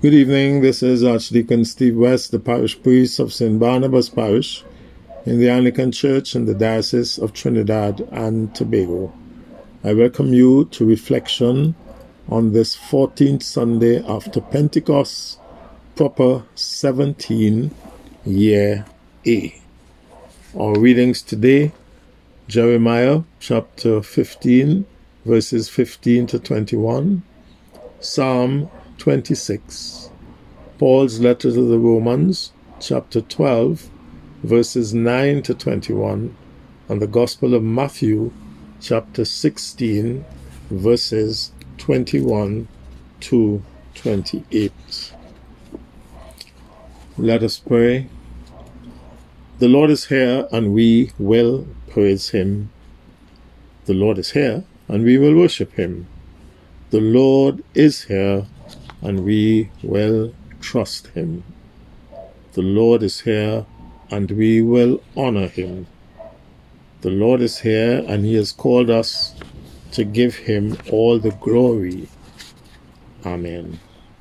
Good evening. This is Archdeacon Steve West, the parish priest of St. Barnabas Parish in the Anglican Church in the Diocese of Trinidad and Tobago. I welcome you to reflection on this 14th Sunday after Pentecost, proper 17, year A. Our readings today, Jeremiah chapter 15, verses 15 to 21, Psalm 26, Paul's letter to the Romans, chapter 12, verses 9 to 21, and the Gospel of Matthew, chapter 16, verses 21 to 28. Let us pray. The Lord is here, and we will praise him. The Lord is here, and we will worship him. The Lord is here, and we will trust him. The Lord is here, and we will honor him. The Lord is here, and he has called us to give him all the glory. Amen.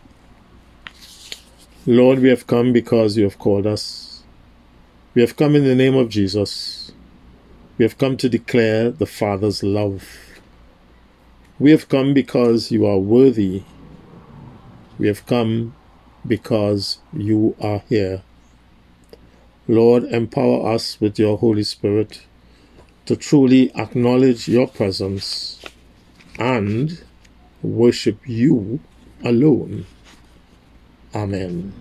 Lord, we have come because you have called us. We have come in the name of Jesus. We have come to declare the Father's love. We have come because you are worthy. We have come because you are here. Lord, empower us with your Holy Spirit to truly acknowledge your presence and worship you alone. Amen.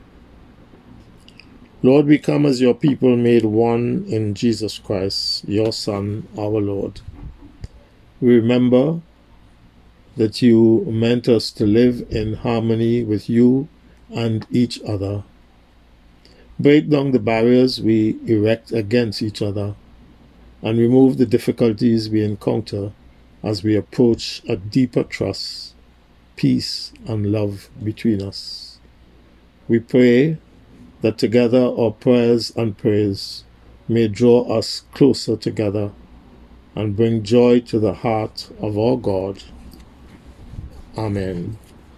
Lord, we come as your people made one in Jesus Christ, your Son, our Lord. We remember that you meant us to live in harmony with you and each other. Break down the barriers we erect against each other and remove the difficulties we encounter as we approach a deeper trust, peace, and love between us. We pray that together our prayers and praise may draw us closer together and bring joy to the heart of our God. Amen.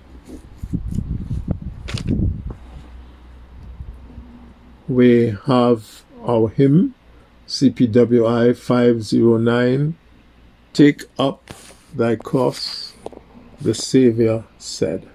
We have our hymn, CPWI 509, Take Up Thy Cross, the Savior said.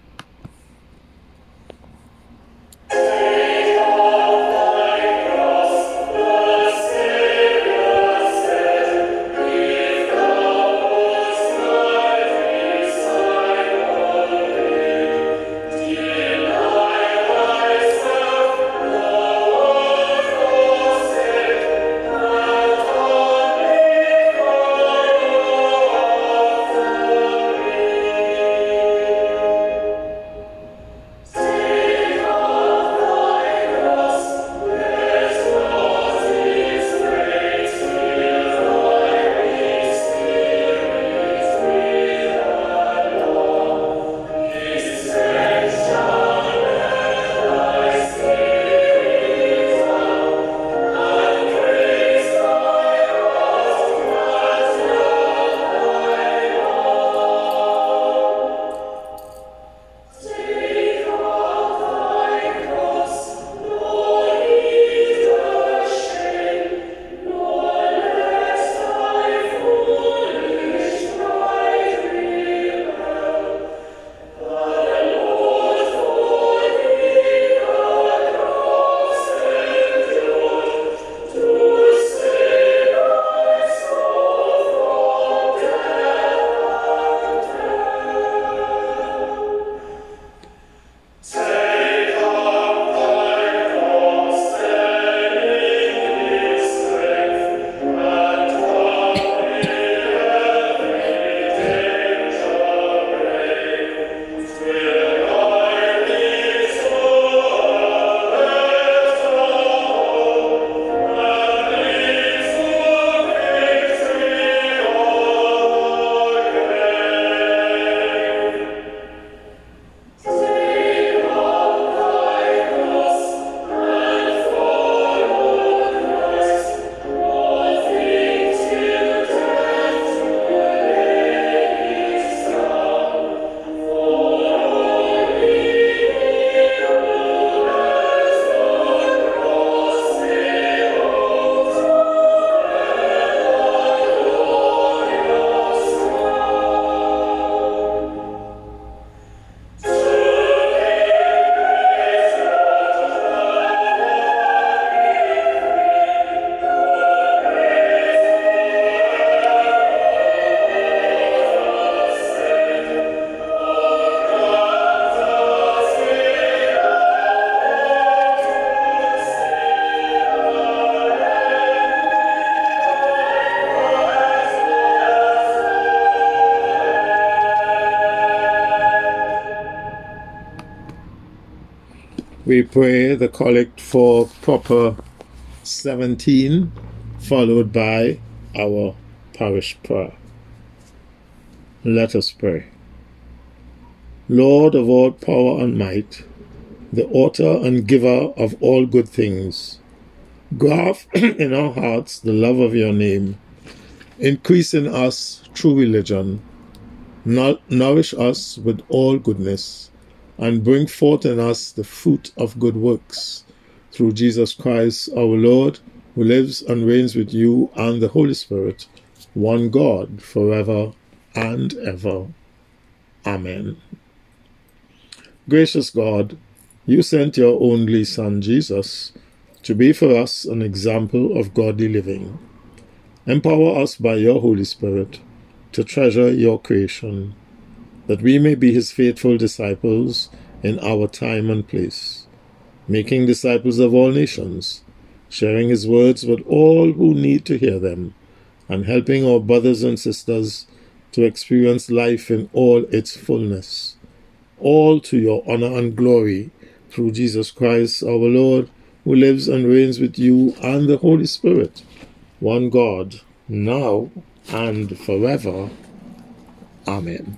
We pray the collect for Proper 17, followed by our parish prayer. Let us pray. Lord of all power and might, the author and giver of all good things, graft in our hearts the love of your name, increase in us true religion, nourish us with all goodness, and bring forth in us the fruit of good works, through Jesus Christ our Lord, who lives and reigns with you and the Holy Spirit, one God, forever and ever. Amen. Gracious God, you sent your only Son, Jesus, to be for us an example of godly living. Empower us by your Holy Spirit to treasure your creation, that we may be his faithful disciples in our time and place, making disciples of all nations, sharing his words with all who need to hear them, and helping our brothers and sisters to experience life in all its fullness, all to your honor and glory, through Jesus Christ our Lord, who lives and reigns with you and the Holy Spirit, one God, now and forever. Amen.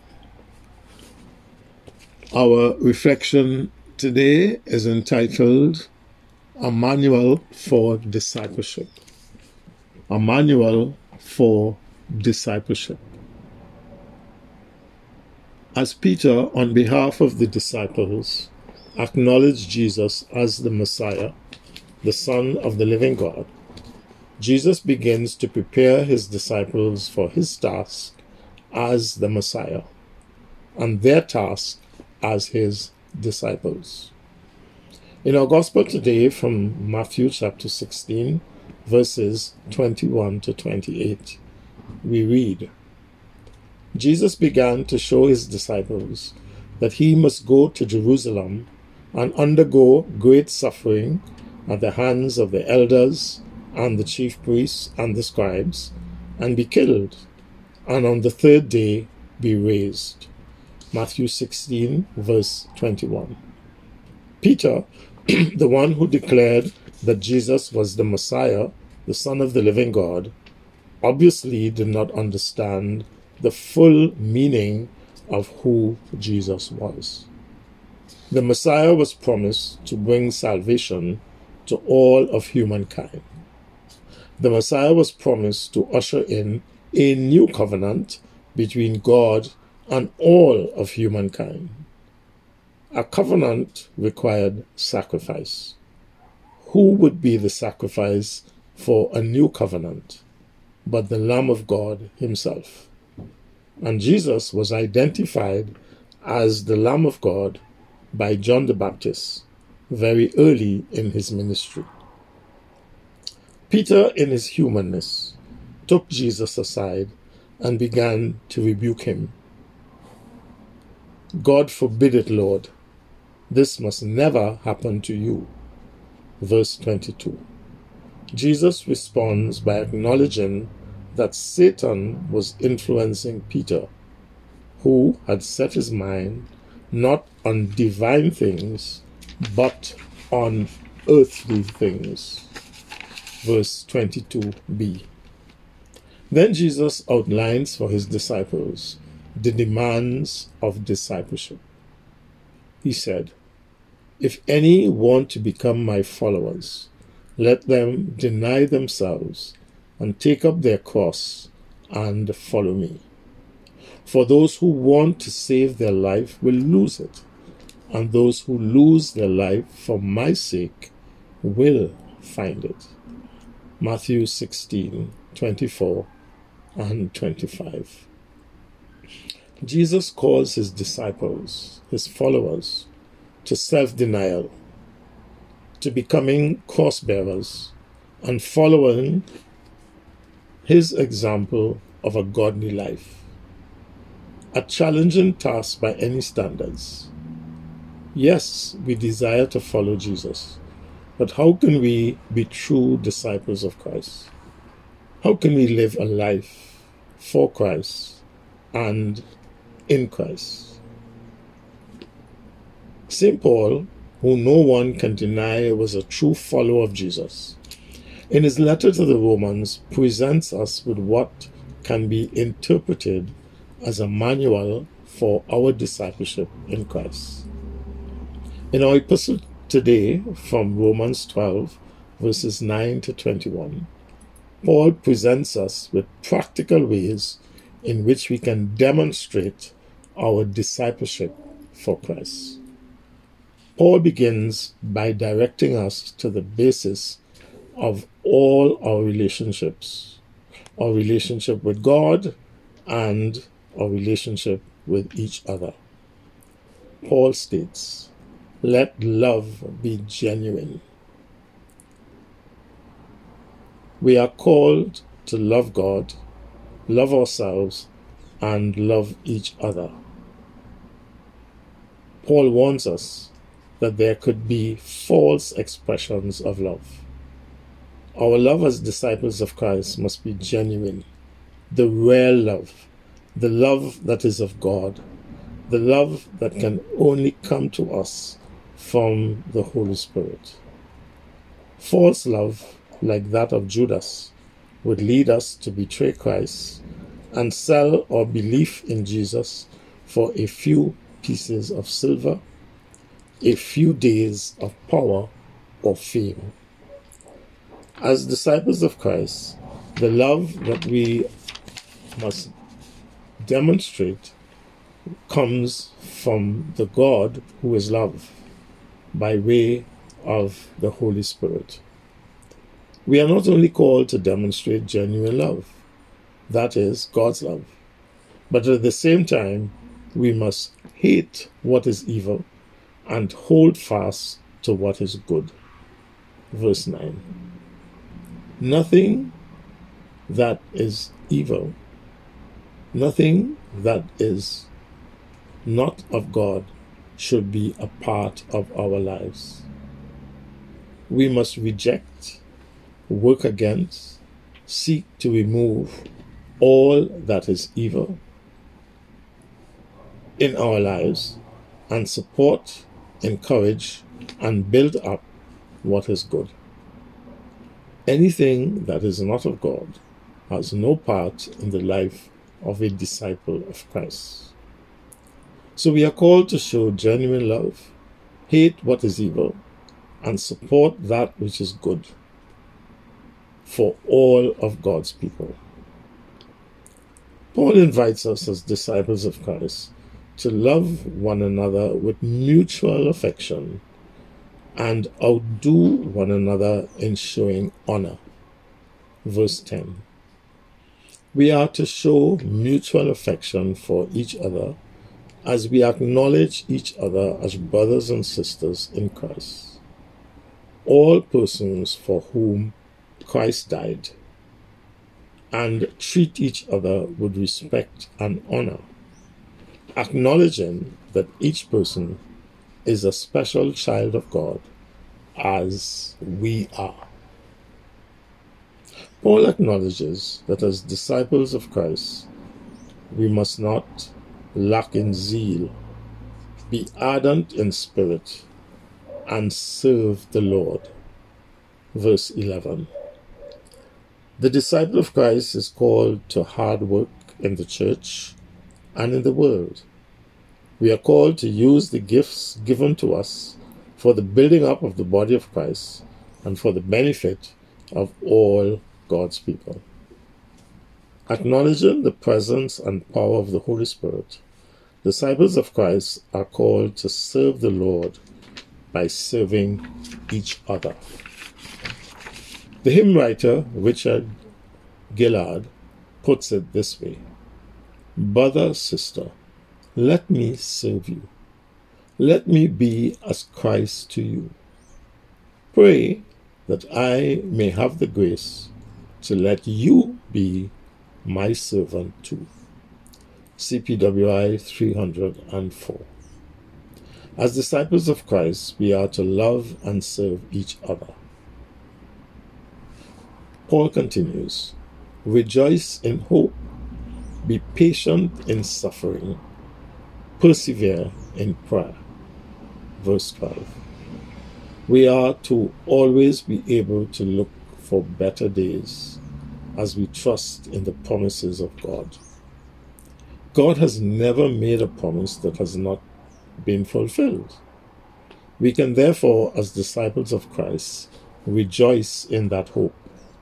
Our reflection today is entitled A Manual for Discipleship. A Manual for Discipleship. As Peter, on behalf of the disciples, acknowledged Jesus as the Messiah, the Son of the living God, Jesus begins to prepare his disciples for his task as the Messiah and their task as his disciples. In our Gospel today from Matthew chapter 16, verses 21 to 28, we read, Jesus began to show his disciples that he must go to Jerusalem and undergo great suffering at the hands of the elders and the chief priests and the scribes, and be killed, and on the third day be raised. Matthew 16, verse 21. Peter, the one who declared that Jesus was the Messiah, the Son of the living God, obviously did not understand the full meaning of who Jesus was. The Messiah was promised to bring salvation to all of humankind. The Messiah was promised to usher in a new covenant between God and all of humankind. A covenant required sacrifice. Who would be the sacrifice for a new covenant but the Lamb of God himself? And Jesus was identified as the Lamb of God by John the Baptist very early in his ministry. Peter, in his humanness, took Jesus aside and began to rebuke him. God forbid it, Lord. This must never happen to you. Verse 22. Jesus responds by acknowledging that Satan was influencing Peter, who had set his mind not on divine things, but on earthly things. Verse 22b. Then Jesus outlines for his disciples the demands of discipleship. He said, "If any want to become my followers, let them deny themselves and take up their cross and follow me. For those who want to save their life will lose it, and those who lose their life for my sake will find it." Matthew 16, 24 and 25. Jesus calls his disciples, his followers, to self-denial, to becoming cross-bearers and following his example of a godly life. A challenging task by any standards. Yes, we desire to follow Jesus, but how can we be true disciples of Christ? How can we live a life for Christ and in Christ? St. Paul who no one can deny was a true follower of Jesus, in his letter to the Romans presents us with what can be interpreted as a manual for our discipleship in Christ. In our epistle today from Romans 12, verses 9 to 21, Paul presents us with practical ways in which we can demonstrate our discipleship for Christ. Paul begins by directing us to the basis of all our relationships, our relationship with God and our relationship with each other. Paul states, "Let love be genuine." We are called to love God, love ourselves, and love each other. Paul warns us that there could be false expressions of love. Our love as disciples of Christ must be genuine, the real love, the love that is of God, the love that can only come to us from the Holy Spirit. False love, like that of Judas, would lead us to betray Christ and sell our belief in Jesus for a few pieces of silver, a few days of power or fame. As disciples of Christ, the love that we must demonstrate comes from the God who is love by way of the Holy Spirit. We are not only called to demonstrate genuine love, that is, God's love, but at the same time, we must hate what is evil and hold fast to what is good. Verse 9. Nothing that is evil, nothing that is not of God should be a part of our lives. We must reject, work against, seek to remove all that is evil in our lives and support, encourage, and build up what is good. Anything that is not of God has no part in the life of a disciple of Christ. So we are called to show genuine love, hate what is evil, and support that which is good for all of God's people. Paul invites us as disciples of Christ to love one another with mutual affection and outdo one another in showing honor. Verse 10. We are to show mutual affection for each other as we acknowledge each other as brothers and sisters in Christ, all persons for whom Christ died, and treat each other with respect and honor, acknowledging that each person is a special child of God as we are. Paul acknowledges that as disciples of Christ, we must not lack in zeal, be ardent in spirit, and serve the Lord. Verse 11. The disciple of Christ is called to hard work in the church and in the world. We are called to use the gifts given to us for the building up of the body of Christ and for the benefit of all God's people. Acknowledging the presence and power of the Holy Spirit, disciples of Christ are called to serve the Lord by serving each other. The hymn writer Richard Gillard puts it this way: "Brother, sister, let me serve you. Let me be as Christ to you. Pray that I may have the grace to let you be my servant too." CPWI 304. As disciples of Christ, we are to love and serve each other. Paul continues, "Rejoice in hope, be patient in suffering, persevere in prayer." Verse 12. We are to always be able to look for better days as we trust in the promises of God. God has never made a promise that has not been fulfilled. We can therefore, as disciples of Christ, rejoice in that hope.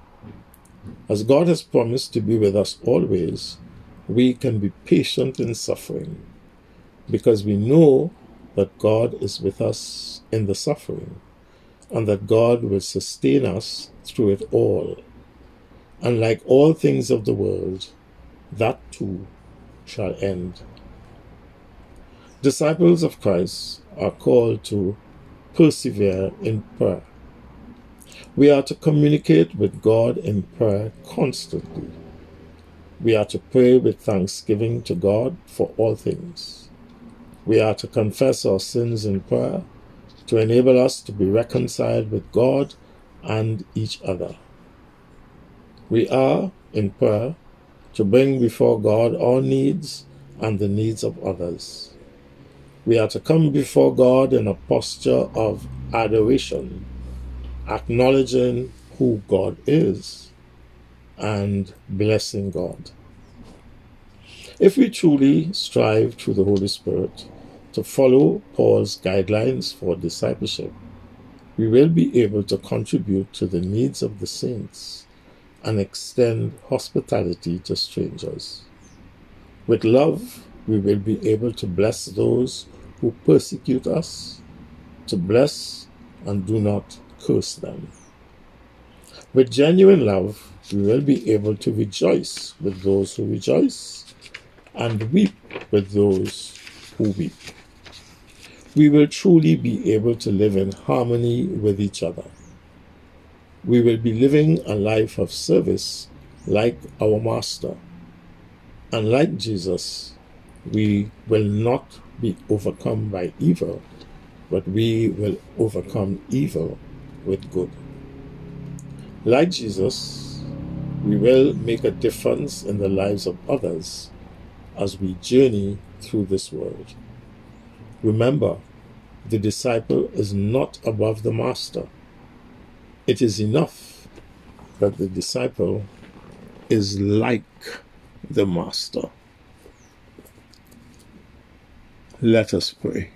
As God has promised to be with us always, we can be patient in suffering because we know that God is with us in the suffering and that God will sustain us through it all. And like all things of the world, that too shall end. Disciples of Christ are called to persevere in prayer. We are to communicate with God in prayer constantly. We are to pray with thanksgiving to God for all things. We are to confess our sins in prayer to enable us to be reconciled with God and each other. We are, in prayer, to bring before God our needs and the needs of others. We are to come before God in a posture of adoration, acknowledging who God is and blessing God. If we truly strive through the Holy Spirit to follow Paul's guidelines for discipleship, we will be able to contribute to the needs of the saints and extend hospitality to strangers. With love, we will be able to bless those who persecute us, to bless and do not curse them. With genuine love, we will be able to rejoice with those who rejoice and weep with those who weep. We will truly be able to live in harmony with each other. We will be living a life of service like our Master. And like Jesus, we will not be overcome by evil, but we will overcome evil with good. Like Jesus, we will make a difference in the lives of others as we journey through this world. Remember, the disciple is not above the master. It is enough that the disciple is like the master. Let us pray.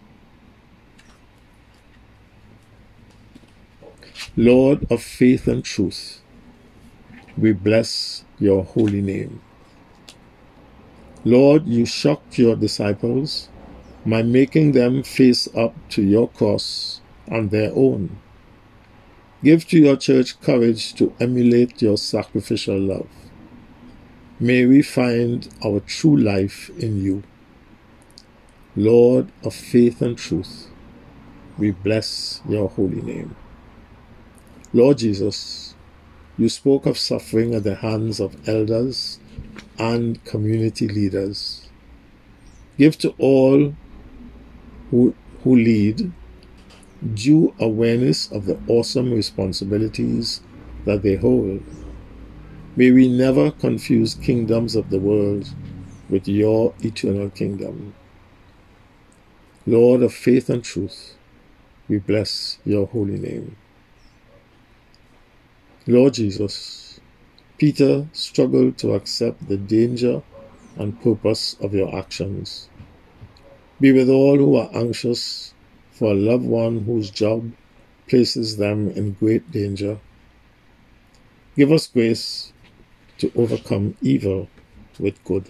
Lord of faith and truth, we bless your holy name. Lord, you shocked your disciples by making them face up to your cross on their own. Give to your church courage to emulate your sacrificial love. May we find our true life in you. Lord of faith and truth, we bless your holy name. Lord Jesus, you spoke of suffering at the hands of elders and community leaders. Give to all who lead due awareness of the awesome responsibilities that they hold. May we never confuse kingdoms of the world with your eternal kingdom. Lord of faith and truth, we bless your holy name. Lord Jesus, Peter struggled to accept the danger and purpose of your actions. Be with all who are anxious for a loved one whose job places them in great danger. Give us grace to overcome evil with good.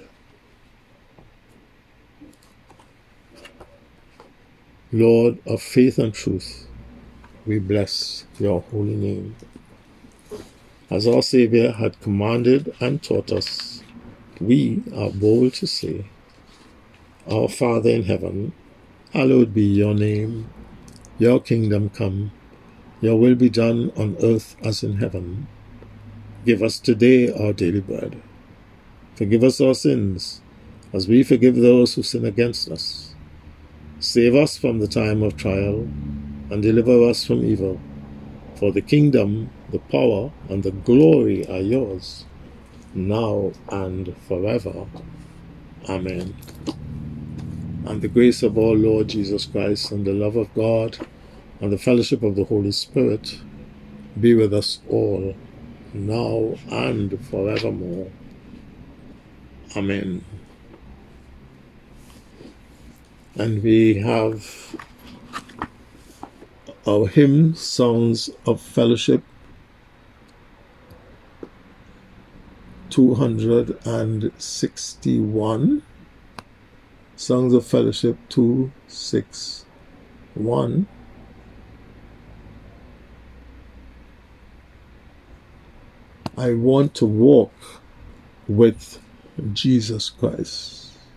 Lord of faith and truth, we bless your holy name. As our Savior had commanded and taught us, we are bold to say, Our Father in heaven, hallowed be your name. Your kingdom come, your will be done on earth as in heaven. Give us today our daily bread. Forgive us our sins, as we forgive those who sin against us. Save us from the time of trial, and deliver us from evil. For the kingdom, the power, and the glory are yours, now and forever. Amen. And the grace of our Lord Jesus Christ, and the love of God, and the fellowship of the Holy Spirit be with us all, now and forevermore. Amen. And we have our hymn, Songs of Fellowship, 261. Songs of Fellowship 261. I want to walk with Jesus Christ.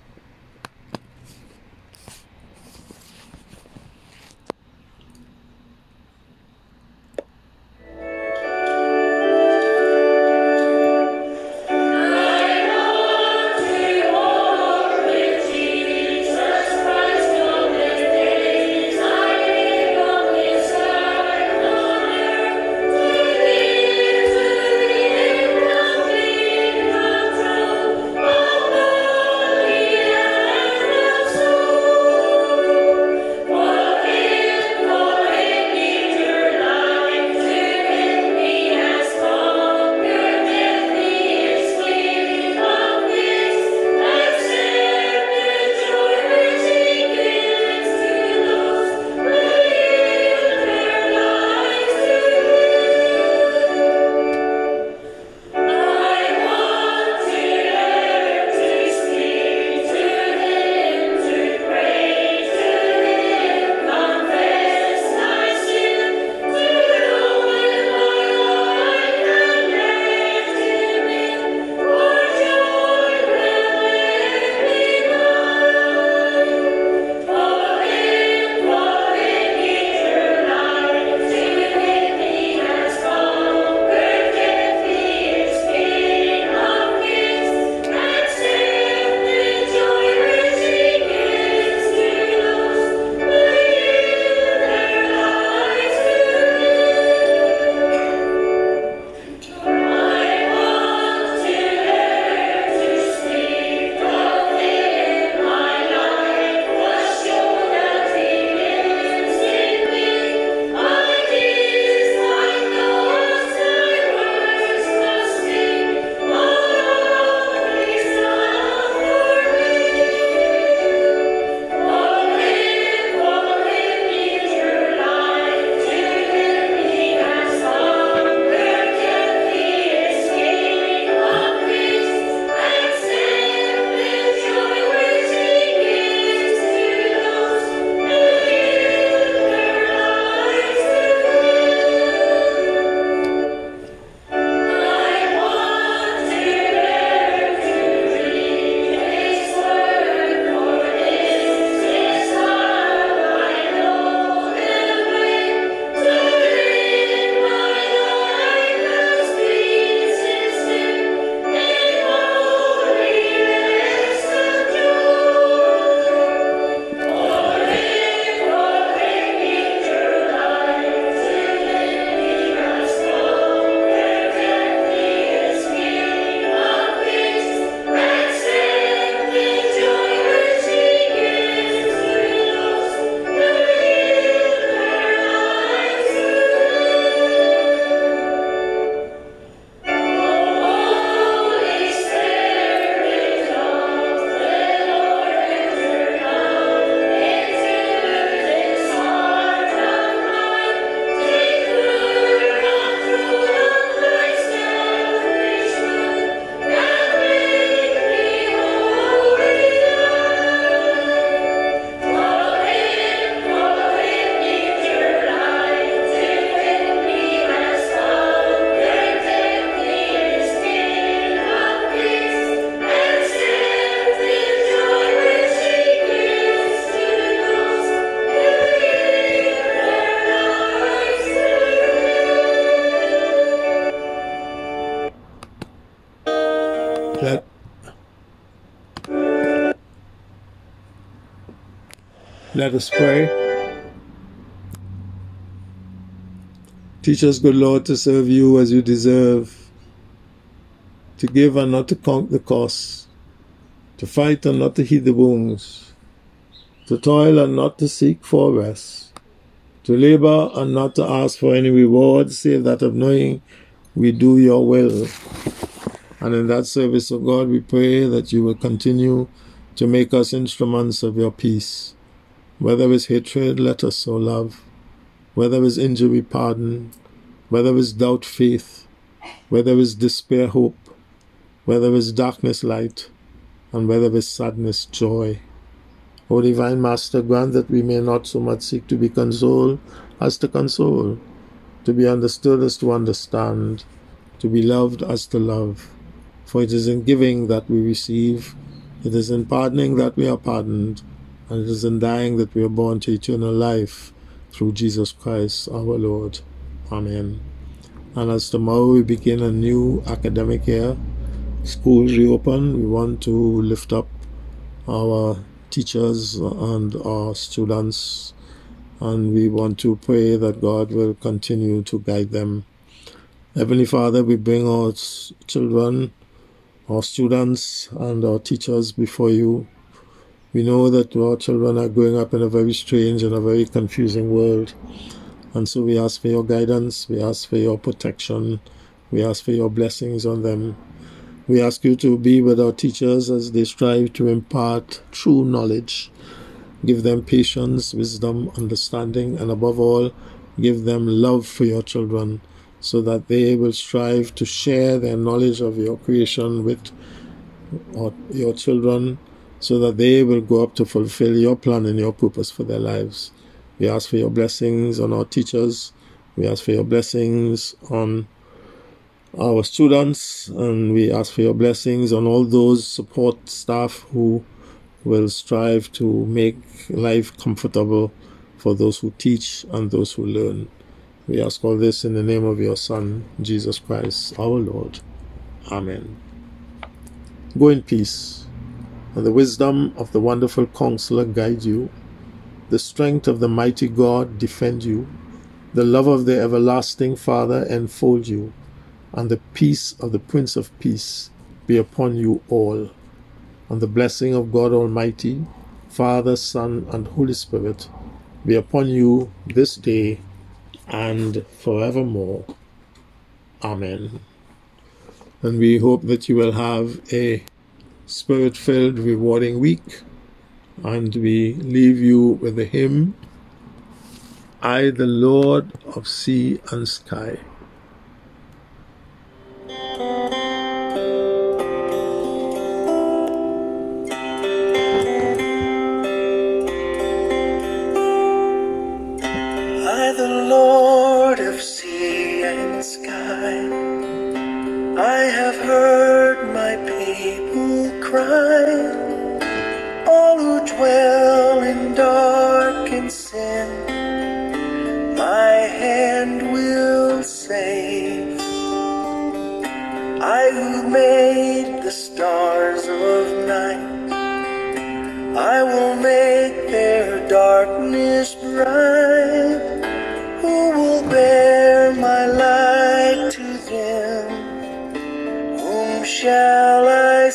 Let us pray. Teach us, good Lord, to serve you as you deserve, to give and not to count the cost, to fight and not to heed the wounds, to toil and not to seek for rest, to labor and not to ask for any reward, save that of knowing we do your will. And in that service, of God, we pray that you will continue to make us instruments of your peace. Whether it's hatred, let us sow love. Whether it's injury, pardon. Whether it's doubt, faith. Whether it's despair, hope. Whether it's darkness, light. And whether it's sadness, joy. O Divine Master, grant that we may not so much seek to be consoled as to console, to be understood as to understand, to be loved as to love. For it is in giving that we receive, it is in pardoning that we are pardoned, and it is in dying that we are born to eternal life through Jesus Christ our Lord. Amen. And as tomorrow we begin a new academic year, schools reopen, we want to lift up our teachers and our students, and we want to pray that God will continue to guide them. Heavenly Father, we bring our children, our students, and our teachers before you. We know that our children are growing up in a very strange and a very confusing world, and so we ask for your guidance, we ask for your protection, we ask for your blessings on them. We ask you to be with our teachers as they strive to impart true knowledge. Give them patience, wisdom, understanding, and above all, give them love for your children so that they will strive to share their knowledge of your creation with your children so that they will go up to fulfill your plan and your purpose for their lives. We ask for your blessings on our teachers. We ask for your blessings on our students, and we ask for your blessings on all those support staff who will strive to make life comfortable for those who teach and those who learn. We ask all this in the name of your Son, Jesus Christ, our Lord. Amen. Go in peace, and the wisdom of the wonderful Counselor guide you, the strength of the mighty God defend you, the love of the everlasting Father enfold you, and the peace of the Prince of Peace be upon you all. And the blessing of God Almighty, Father, Son, and Holy Spirit be upon you this day and forevermore. Amen. And we hope that you will have a spirit-filled, rewarding week. And we leave you with the hymn, I, the Lord of sea and sky. The Lord of sea and sky, I have heard my people cry, all who dwell in dark and sin, my hand will save. I who made the stars of night, I will make their darkness bright. Who will bear my light to them? Whom shall I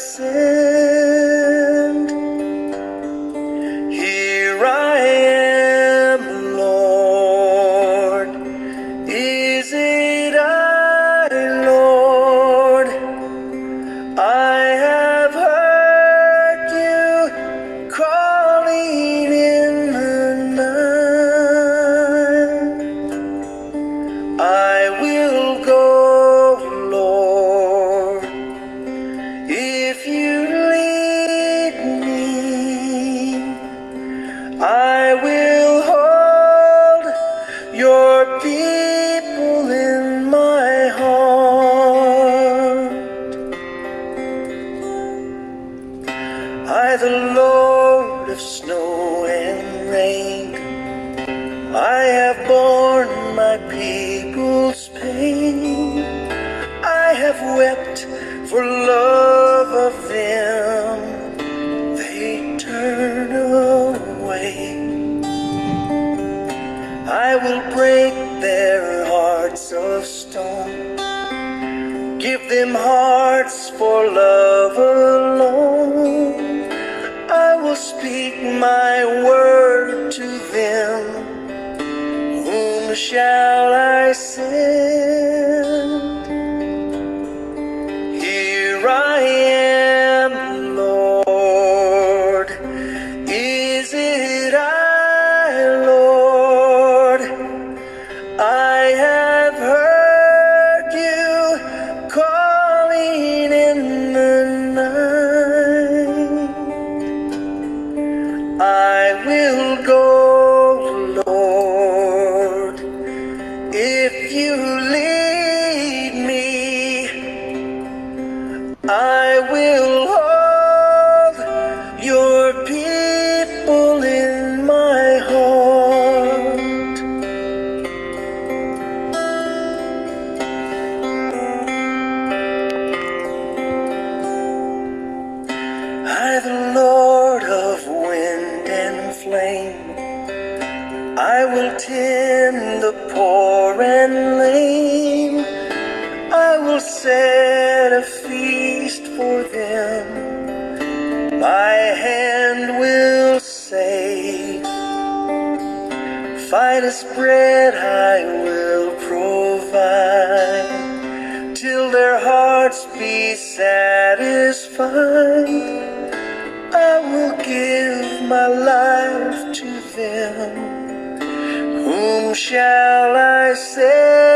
send? Here I am, Lord. Is it I, Lord? I have heard you calling in the night. I will go, Lord, if you lead me. I will hold your people in my heart. I, the Lord of snow and rain, I have borne my people's pain. I have wept for love of them. They turn away. I will break their hearts of stone, give them hearts for love alone. I will speak my word to them. shall I send? Here I am, Lord. Is it I, Lord? I have heard you calling in the night. I will go, Lord, if you lead me. I will hold your people in my heart. I, the Lord of wind and flame, I will tend the poor and lame. I will set a feast for them. My hand will save. Finest bread I will provide, till their hearts be satisfied. I will give my life to them. Whom shall I send?